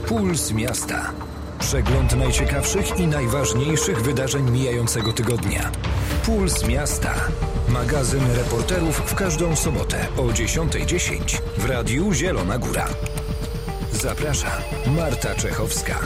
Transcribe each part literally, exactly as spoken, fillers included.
Puls Miasta. Przegląd najciekawszych i najważniejszych wydarzeń mijającego tygodnia. Puls Miasta. Magazyn reporterów w każdą sobotę o dziesiąta dziesięć w Radiu Zielona Góra. Zaprasza Marta Czechowska.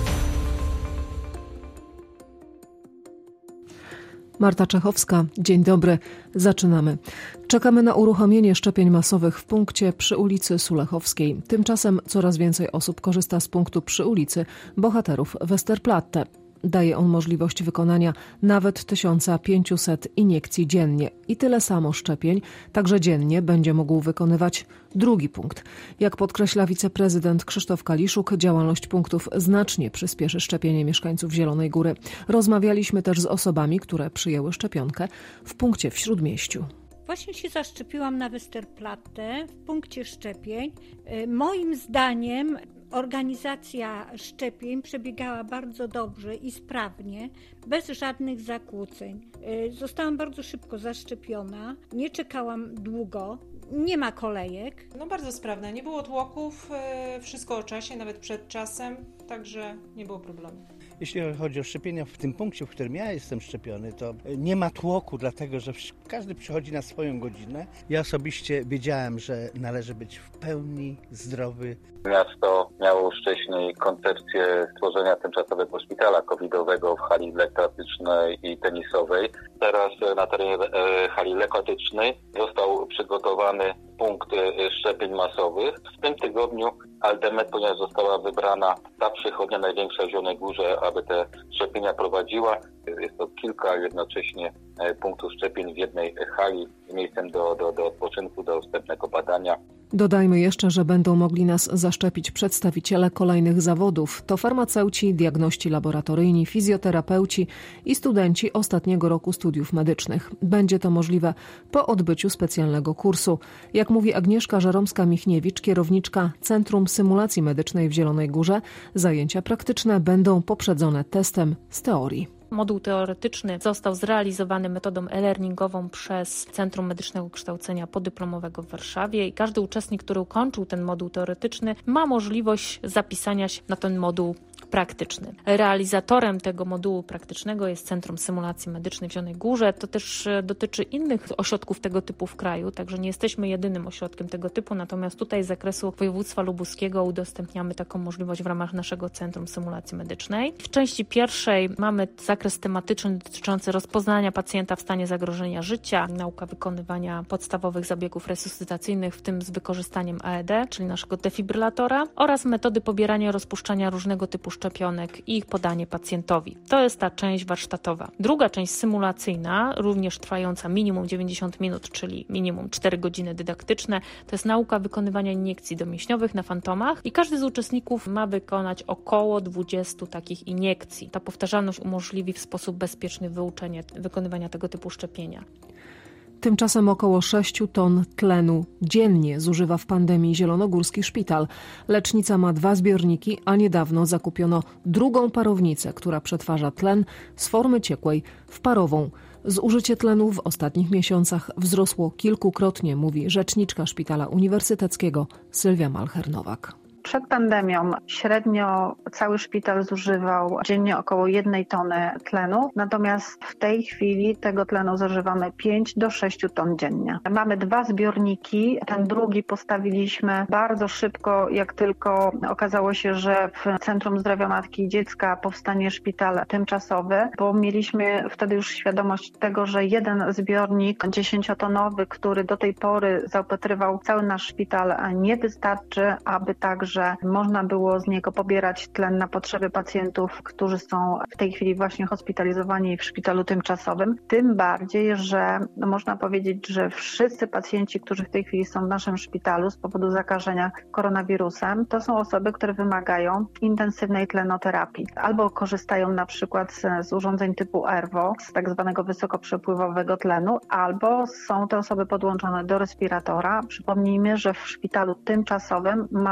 Marta Czechowska, dzień dobry. Zaczynamy. Czekamy na uruchomienie szczepień masowych w punkcie przy ulicy Sulechowskiej. Tymczasem coraz więcej osób korzysta z punktu przy ulicy Bohaterów Westerplatte. Daje on możliwość wykonania nawet tysiąc pięćset iniekcji dziennie i tyle samo szczepień, także dziennie będzie mógł wykonywać drugi punkt. Jak podkreśla wiceprezydent Krzysztof Kaliszuk, działalność punktów znacznie przyspieszy szczepienie mieszkańców Zielonej Góry. Rozmawialiśmy też z osobami, które przyjęły szczepionkę w punkcie w Śródmieściu. Właśnie się zaszczepiłam na Westerplatte w punkcie szczepień. Moim zdaniem organizacja szczepień przebiegała bardzo dobrze i sprawnie, bez żadnych zakłóceń. Zostałam bardzo szybko zaszczepiona, nie czekałam długo, nie ma kolejek. No bardzo sprawne, nie było tłoków, wszystko o czasie, nawet przed czasem, także nie było problemu. Jeśli chodzi o szczepienia w tym punkcie, w którym ja jestem szczepiony, to nie ma tłoku, dlatego że każdy przychodzi na swoją godzinę. Ja osobiście wiedziałem, że należy być w pełni zdrowy. Miasto miało już wcześniej koncepcję stworzenia tymczasowego szpitala covidowego w hali lekkoatletycznej i tenisowej. Teraz na terenie hali lekkoatletycznej został przygotowany punkt szczepień masowych. W tym tygodniu Aldemet, ponieważ została wybrana ta przychodnia największa w Zielonej Górze, aby te szczepienia prowadziła. Jest to kilka jednocześnie punktów szczepień w jednej hali z miejscem do, do, do odpoczynku, do wstępnego badania. Dodajmy jeszcze, że będą mogli nas zaszczepić przedstawiciele kolejnych zawodów. To farmaceuci, diagności laboratoryjni, fizjoterapeuci i studenci ostatniego roku studiów medycznych. Będzie to możliwe po odbyciu specjalnego kursu. Jak mówi Agnieszka Żeromska-Michniewicz, kierowniczka Centrum Symulacji Medycznej w Zielonej Górze, zajęcia praktyczne będą poprzedzone testem z teorii. Moduł teoretyczny został zrealizowany metodą e-learningową przez Centrum Medycznego Kształcenia Podyplomowego w Warszawie i każdy uczestnik, który ukończył ten moduł teoretyczny, ma możliwość zapisania się na ten moduł praktyczny. Realizatorem tego modułu praktycznego jest Centrum Symulacji Medycznej w Zielonej Górze. To też dotyczy innych ośrodków tego typu w kraju, także nie jesteśmy jedynym ośrodkiem tego typu, natomiast tutaj z zakresu województwa lubuskiego udostępniamy taką możliwość w ramach naszego Centrum Symulacji Medycznej. W części pierwszej mamy zakres tematyczny dotyczący rozpoznania pacjenta w stanie zagrożenia życia, nauka wykonywania podstawowych zabiegów resuscytacyjnych, w tym z wykorzystaniem A E D, czyli naszego defibrylatora, oraz metody pobierania i rozpuszczania różnego typu szczepionek i ich podanie pacjentowi. To jest ta część warsztatowa. Druga część symulacyjna, również trwająca minimum dziewięćdziesiąt minut, czyli minimum cztery godziny dydaktyczne, to jest nauka wykonywania iniekcji domięśniowych na fantomach i każdy z uczestników ma wykonać około dwadzieścia takich iniekcji. Ta powtarzalność umożliwi w sposób bezpieczny wyuczenie wykonywania tego typu szczepienia. Tymczasem około sześć ton tlenu dziennie zużywa w pandemii zielonogórski szpital. Lecznica ma dwa zbiorniki, a niedawno zakupiono drugą parownicę, która przetwarza tlen z formy ciekłej w parową. Zużycie tlenu w ostatnich miesiącach wzrosło kilkukrotnie, mówi rzeczniczka Szpitala Uniwersyteckiego Sylwia Malcher-Nowak. Przed pandemią średnio cały szpital zużywał dziennie około jednej tony tlenu, natomiast w tej chwili tego tlenu zużywamy pięć do sześciu ton dziennie. Mamy dwa zbiorniki, ten drugi postawiliśmy bardzo szybko, jak tylko okazało się, że w Centrum Zdrowia Matki i Dziecka powstanie szpital tymczasowy, bo mieliśmy wtedy już świadomość tego, że jeden zbiornik dziesięciotonowy, który do tej pory zaopatrywał cały nasz szpital, nie wystarczy, aby także że można było z niego pobierać tlen na potrzeby pacjentów, którzy są w tej chwili właśnie hospitalizowani w szpitalu tymczasowym. Tym bardziej, że no można powiedzieć, że wszyscy pacjenci, którzy w tej chwili są w naszym szpitalu z powodu zakażenia koronawirusem, to są osoby, które wymagają intensywnej tlenoterapii. Albo korzystają na przykład z, z urządzeń typu ERVO, z tak zwanego wysokoprzepływowego tlenu, albo są to osoby podłączone do respiratora. Przypomnijmy, że w szpitalu tymczasowym mamy pięć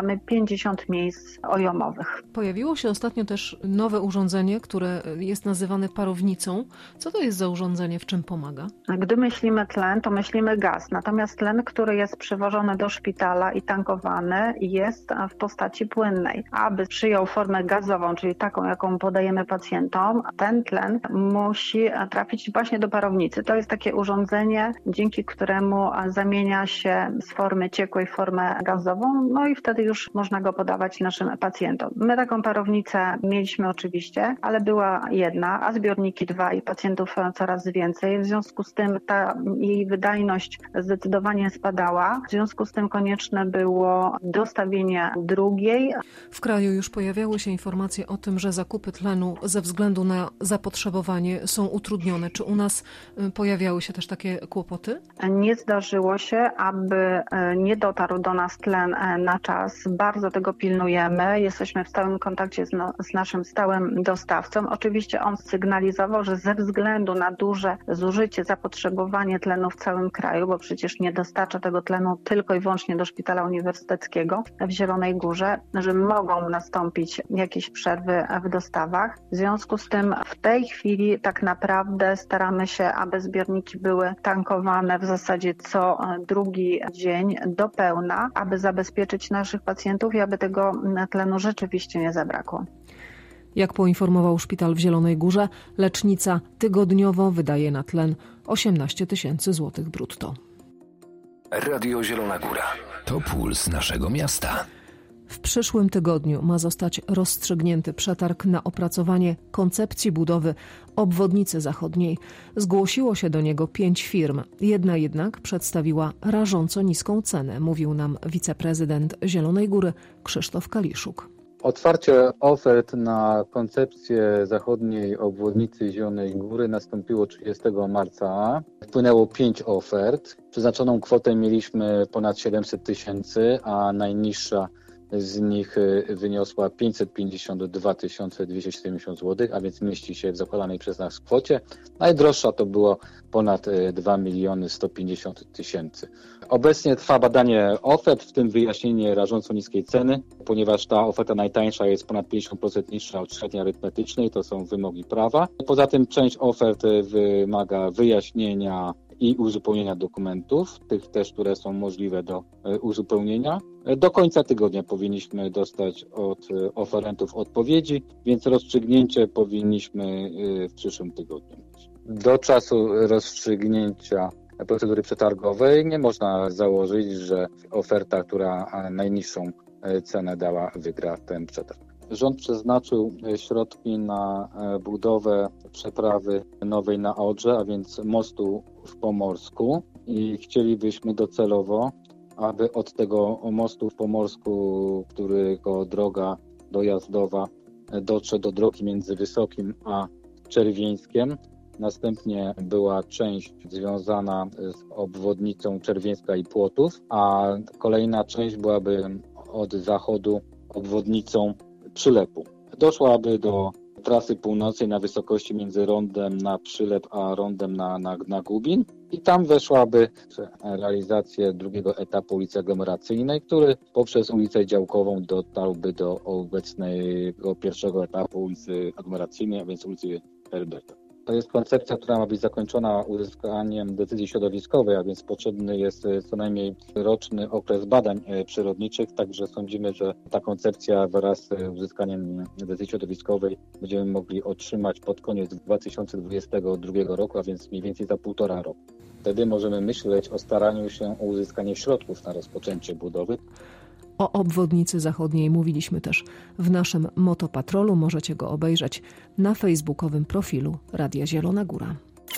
pięćdziesiąt miejsc ojomowych. Pojawiło się ostatnio też nowe urządzenie, które jest nazywane parownicą. Co to jest za urządzenie, w czym pomaga? Gdy myślimy tlen, to myślimy gaz. Natomiast tlen, który jest przywożony do szpitala i tankowany, jest w postaci płynnej. Aby przyjął formę gazową, czyli taką, jaką podajemy pacjentom, ten tlen musi trafić właśnie do parownicy. To jest takie urządzenie, dzięki któremu zamienia się z formy ciekłej w formę gazową, no i wtedy już można go podawać naszym pacjentom. My taką parownicę mieliśmy oczywiście, ale była jedna, a zbiorniki dwa i pacjentów coraz więcej. W związku z tym ta jej wydajność zdecydowanie spadała. W związku z tym konieczne było dostawienie drugiej. W kraju już pojawiały się informacje o tym, że zakupy tlenu ze względu na zapotrzebowanie są utrudnione. Czy u nas pojawiały się też takie kłopoty? Nie zdarzyło się, aby nie dotarł do nas tlen na czas. Bardzo tego pilnujemy. Jesteśmy w stałym kontakcie z, no, z naszym stałym dostawcą. Oczywiście on sygnalizował, że ze względu na duże zużycie, zapotrzebowanie tlenu w całym kraju, bo przecież nie dostarcza tego tlenu tylko i wyłącznie do Szpitala Uniwersyteckiego w Zielonej Górze, że mogą nastąpić jakieś przerwy w dostawach. W związku z tym w tej chwili tak naprawdę staramy się, aby zbiorniki były tankowane w zasadzie co drugi dzień do pełna, aby zabezpieczyć naszych pacjentów i aby tego tlenu rzeczywiście nie zabrakło. Jak poinformował szpital w Zielonej Górze, lecznica tygodniowo wydaje na tlen osiemnaście tysięcy złotych brutto. Radio Zielona Góra. To puls naszego miasta. W przyszłym tygodniu ma zostać rozstrzygnięty przetarg na opracowanie koncepcji budowy obwodnicy zachodniej. Zgłosiło się do niego pięć firm. Jedna jednak przedstawiła rażąco niską cenę, mówił nam wiceprezydent Zielonej Góry Krzysztof Kaliszuk. Otwarcie ofert na koncepcję zachodniej obwodnicy Zielonej Góry nastąpiło trzydziestego marca. Wpłynęło pięć ofert. Przeznaczoną kwotę mieliśmy ponad siedemset tysięcy, a najniższa z nich wyniosła pięćset pięćdziesiąt dwa tysiące dwieście siedemdziesiąt złotych, a więc mieści się w zakładanej przez nas kwocie. Najdroższa to było ponad dwa miliony sto pięćdziesiąt tysięcy. Obecnie trwa badanie ofert, w tym wyjaśnienie rażąco niskiej ceny, ponieważ ta oferta najtańsza jest ponad pięćdziesiąt procent niższa od średniej arytmetycznej, to są wymogi prawa. Poza tym część ofert wymaga wyjaśnienia i uzupełnienia dokumentów, tych też, które są możliwe do uzupełnienia. Do końca tygodnia powinniśmy dostać od oferentów odpowiedzi, więc rozstrzygnięcie powinniśmy w przyszłym tygodniu mieć. Do czasu rozstrzygnięcia procedury przetargowej nie można założyć, że oferta, która najniższą cenę dała, wygra ten przetarg. Rząd przeznaczył środki na budowę przeprawy nowej na Odrze, a więc mostu w Pomorsku i chcielibyśmy docelowo, aby od tego mostu w Pomorsku, którego droga dojazdowa dotrze do drogi między Wysokim a Czerwieńskiem, następnie była część związana z obwodnicą Czerwieńska i Płotów, a kolejna część byłaby od zachodu obwodnicą Przylepu. Doszłaby do trasy północnej na wysokości między rondem na Przylep a rondem na, na, na Gubin i tam weszłaby realizację drugiego etapu ulicy aglomeracyjnej, który poprzez ulicę Działkową dotarłby do obecnego pierwszego etapu ulicy aglomeracyjnej, a więc ulicy Herberta. To jest koncepcja, która ma być zakończona uzyskaniem decyzji środowiskowej, a więc potrzebny jest co najmniej roczny okres badań przyrodniczych, także sądzimy, że ta koncepcja wraz z uzyskaniem decyzji środowiskowej będziemy mogli otrzymać pod koniec dwa tysiące dwudziestego drugiego roku, a więc mniej więcej za półtora roku. Wtedy możemy myśleć o staraniu się o uzyskanie środków na rozpoczęcie budowy. O obwodnicy zachodniej mówiliśmy też w naszym Motopatrolu. Możecie go obejrzeć na facebookowym profilu Radia Zielona Góra.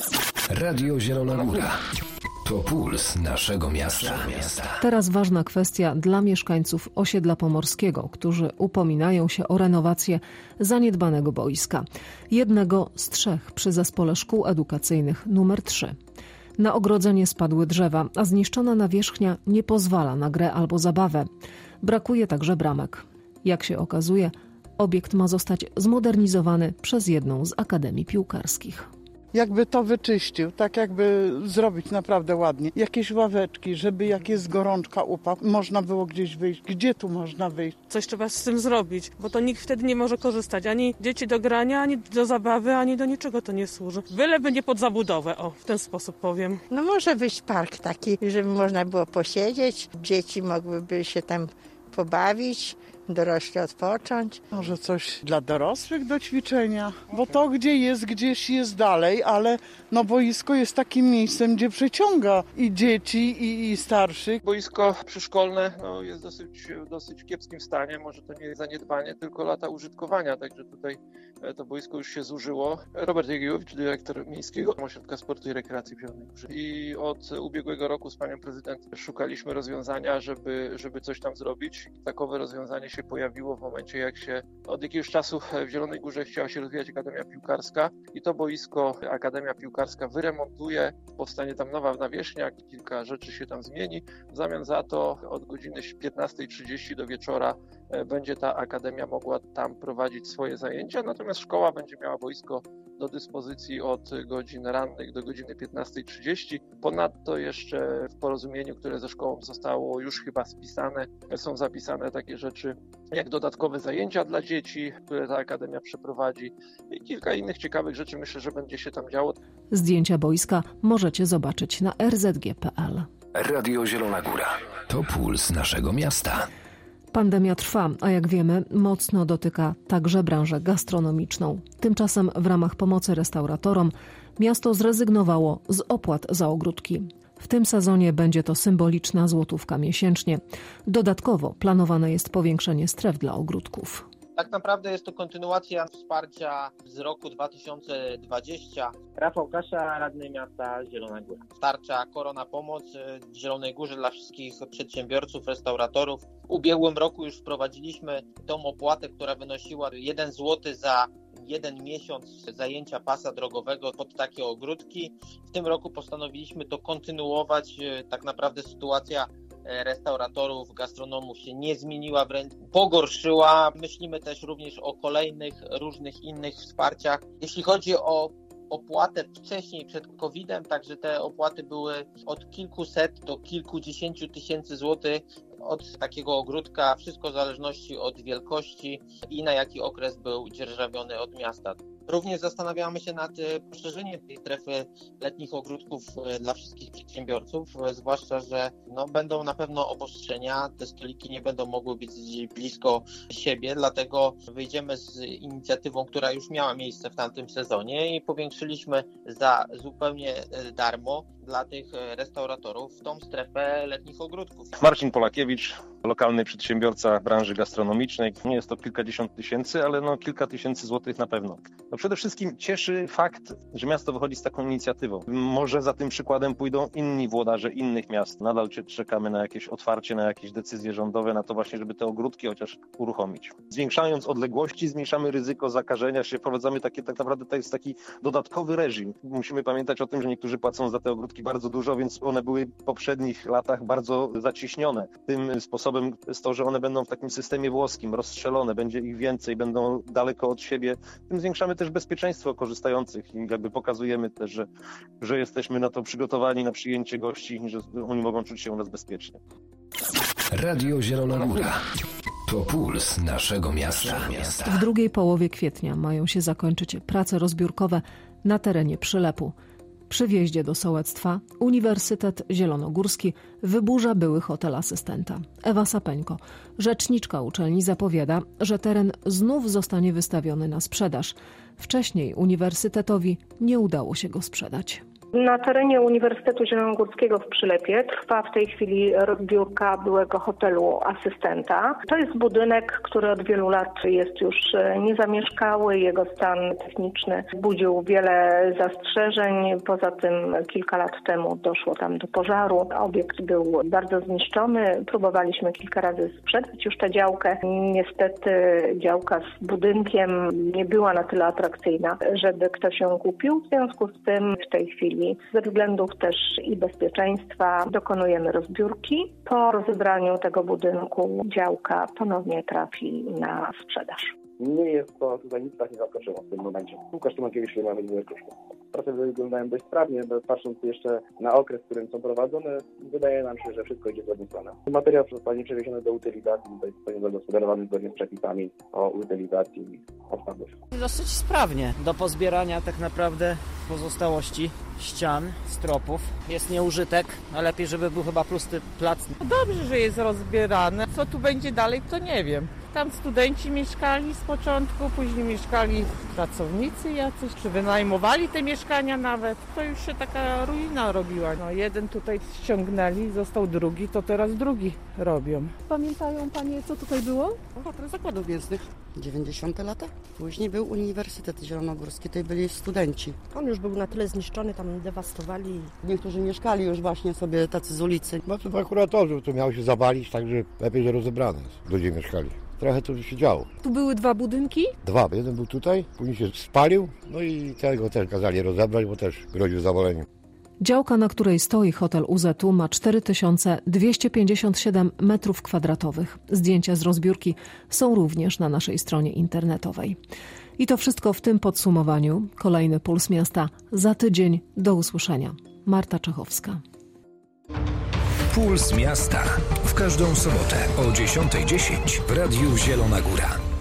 Radio Zielona Góra. To puls naszego miasta. Teraz ważna kwestia dla mieszkańców osiedla pomorskiego, którzy upominają się o renowację zaniedbanego boiska. Jednego z trzech przy zespole szkół edukacyjnych numer trzy. Na ogrodzenie spadły drzewa, a zniszczona nawierzchnia nie pozwala na grę albo zabawę. Brakuje także bramek. Jak się okazuje, obiekt ma zostać zmodernizowany przez jedną z akademii piłkarskich. jakby to wyczyścił, tak jakby zrobić naprawdę ładnie. Jakieś ławeczki, żeby jak jest gorączka, upał, można było gdzieś wyjść. Gdzie tu można wyjść? Coś trzeba z tym zrobić, bo to nikt wtedy nie może korzystać. Ani dzieci do grania, ani do zabawy, ani do niczego to nie służy. Byleby nie pod zabudowę, o, w ten sposób powiem. No może być park taki, żeby można było posiedzieć, dzieci mogłyby się tam pobawić, dorośli odpocząć. Może coś dla dorosłych do ćwiczenia, bo to gdzie jest, gdzieś jest dalej, ale no boisko jest takim miejscem, gdzie przyciąga i dzieci, i, i starszych. Boisko przyszkolne no, jest dosyć, dosyć w kiepskim stanie, może to nie jest zaniedbanie, tylko lata użytkowania, także tutaj to boisko już się zużyło. Robert Jagiełowicz, dyrektor Miejskiego Ośrodka Sportu i Rekreacji w Zielonej Górze. I od ubiegłego roku z panią prezydent szukaliśmy rozwiązania, żeby, żeby coś tam zrobić. I takowe rozwiązanie się pojawiło w momencie, jak się od jakiegoś czasu w Zielonej Górze chciała się rozwijać Akademia Piłkarska i to boisko Akademia Piłkarska wyremontuje, powstanie tam nowa nawierzchnia, kilka rzeczy się tam zmieni. W zamian za to od godziny piętnastej trzydzieści do wieczora będzie ta Akademia mogła tam prowadzić swoje zajęcia, natomiast szkoła będzie miała boisko do dyspozycji od godzin rannych do godziny piętnastej trzydzieści. Ponadto jeszcze w porozumieniu, które ze szkołą zostało już chyba spisane, są zapisane takie rzeczy jak dodatkowe zajęcia dla dzieci, które ta Akademia przeprowadzi i kilka innych ciekawych rzeczy. Myślę, że będzie się tam działo. Zdjęcia boiska możecie zobaczyć na r z g kropka p l. Radio Zielona Góra. To puls naszego miasta. Pandemia trwa, a jak wiemy, mocno dotyka także branżę gastronomiczną. Tymczasem w ramach pomocy restauratorom miasto zrezygnowało z opłat za ogródki. W tym sezonie będzie to symboliczna złotówka miesięcznie. Dodatkowo planowane jest powiększenie stref dla ogródków. Tak naprawdę jest to kontynuacja wsparcia z roku dwa tysiące dwudziestego. Rafał Kasza, radny miasta Zielona Góra. Tarcza Korona Pomoc w Zielonej Górze dla wszystkich przedsiębiorców, restauratorów. W ubiegłym roku już wprowadziliśmy tą opłatę, która wynosiła jeden złoty za jeden miesiąc zajęcia pasa drogowego pod takie ogródki. W tym roku postanowiliśmy to kontynuować. Tak naprawdę sytuacja restauratorów, gastronomów się nie zmieniła, wręcz pogorszyła. Myślimy też również o kolejnych różnych innych wsparciach. Jeśli chodzi o opłatę wcześniej przed kowidem, także te opłaty były od kilkuset do kilkudziesięciu tysięcy złotych od takiego ogródka, wszystko w zależności od wielkości i na jaki okres był dzierżawiony od miasta. Również zastanawiamy się nad poszerzeniem tej strefy letnich ogródków dla wszystkich przedsiębiorców, zwłaszcza, że no, będą na pewno obostrzenia, te stoliki nie będą mogły być blisko siebie, dlatego wyjdziemy z inicjatywą, która już miała miejsce w tamtym sezonie i powiększyliśmy za zupełnie darmo dla tych restauratorów tą strefę letnich ogródków. Marcin Polakiewicz, lokalny przedsiębiorca branży gastronomicznej. Nie jest to kilkadziesiąt tysięcy, ale no kilka tysięcy złotych na pewno. No przede wszystkim cieszy fakt, że miasto wychodzi z taką inicjatywą. Może za tym przykładem pójdą inni włodarze innych miast. Nadal czekamy na jakieś otwarcie, na jakieś decyzje rządowe, na to właśnie, żeby te ogródki chociaż uruchomić. Zwiększając odległości, zmniejszamy ryzyko zakażenia się, wprowadzamy takie, tak naprawdę to jest taki dodatkowy reżim. Musimy pamiętać o tym, że niektórzy płacą za te ogródki bardzo dużo, więc one były w poprzednich latach bardzo zacieśnione. Tym sposobem jest to, że one będą w takim systemie włoskim, rozstrzelone, będzie ich więcej, będą daleko od siebie. Tym zwiększamy też bezpieczeństwo korzystających i jakby pokazujemy też, że, że jesteśmy na to przygotowani, na przyjęcie gości, że oni mogą czuć się u nas bezpiecznie. Radio Zielona Góra. To puls naszego miasta. W drugiej połowie kwietnia mają się zakończyć prace rozbiórkowe na terenie Przylepu. Przy wjeździe do sołectwa Uniwersytet Zielonogórski wyburza były hotel asystenta. Ewa Sapeńko, rzeczniczka uczelni, zapowiada, że teren znów zostanie wystawiony na sprzedaż. Wcześniej uniwersytetowi nie udało się go sprzedać. Na terenie Uniwersytetu Zielonogórskiego w Przylepie trwa w tej chwili rozbiórka byłego hotelu asystenta. To jest budynek, który od wielu lat jest już niezamieszkały. Jego stan techniczny budził wiele zastrzeżeń. Poza tym kilka lat temu doszło tam do pożaru. Obiekt był bardzo zniszczony. Próbowaliśmy kilka razy sprzedać już tę działkę. Niestety działka z budynkiem nie była na tyle atrakcyjna, żeby ktoś ją kupił. W związku z tym w tej chwili ze względów też i bezpieczeństwa dokonujemy rozbiórki. Po rozebraniu tego budynku działka ponownie trafi na sprzedaż. Nie jest to tutaj nic tak nie zaskoczyło w tym momencie. Łukasz Tomakiewicz, mamy inne koszty. prace wyglądają dość sprawnie, bo patrząc jeszcze na okres, w którym są prowadzone, wydaje nam się, że wszystko idzie w zgodną stronę. Materiał zostanie przewieziony do utylizacji, zostanie zagospodarowany zgodnie z przepisami o utylizacji odpadów. Dosyć sprawnie do pozbierania tak naprawdę pozostałości ścian, stropów. Jest nieużytek, a lepiej, żeby był chyba pusty plac. Dobrze, że jest rozbierane. Co tu będzie dalej, to nie wiem. Tam studenci mieszkali z początku, później mieszkali pracownicy jacyś, czy wynajmowali te mieszkania nawet. To już się taka ruina robiła. No, jeden tutaj ściągnęli, został drugi, to teraz drugi robią. Pamiętają Panie, co tutaj było? Hotel Zakładów Mięsnych. dziewięćdziesiąte lata. Później był Uniwersytet Zielonogórski, tutaj byli studenci. On już był na tyle zniszczony, tam dewastowali. Niektórzy mieszkali już właśnie sobie tacy z ulicy. No to prokuratorzy, to miało się zawalić, także lepiej, że rozebrane ludzie mieszkali. Trochę tu się działo. Tu były dwa budynki? Dwa. Jeden był tutaj, później się spalił, no i tego też kazali rozebrać, bo też groził zawaleniem. Działka, na której stoi hotel U Z U, ma cztery tysiące dwieście pięćdziesiąt siedem metrów kwadratowych. Zdjęcia z rozbiórki są również na naszej stronie internetowej. I to wszystko w tym podsumowaniu. Kolejny Puls Miasta za tydzień. Do usłyszenia. Marta Czechowska. Puls Miasta. W każdą sobotę o dziesiąta dziesięć w Radiu Zielona Góra.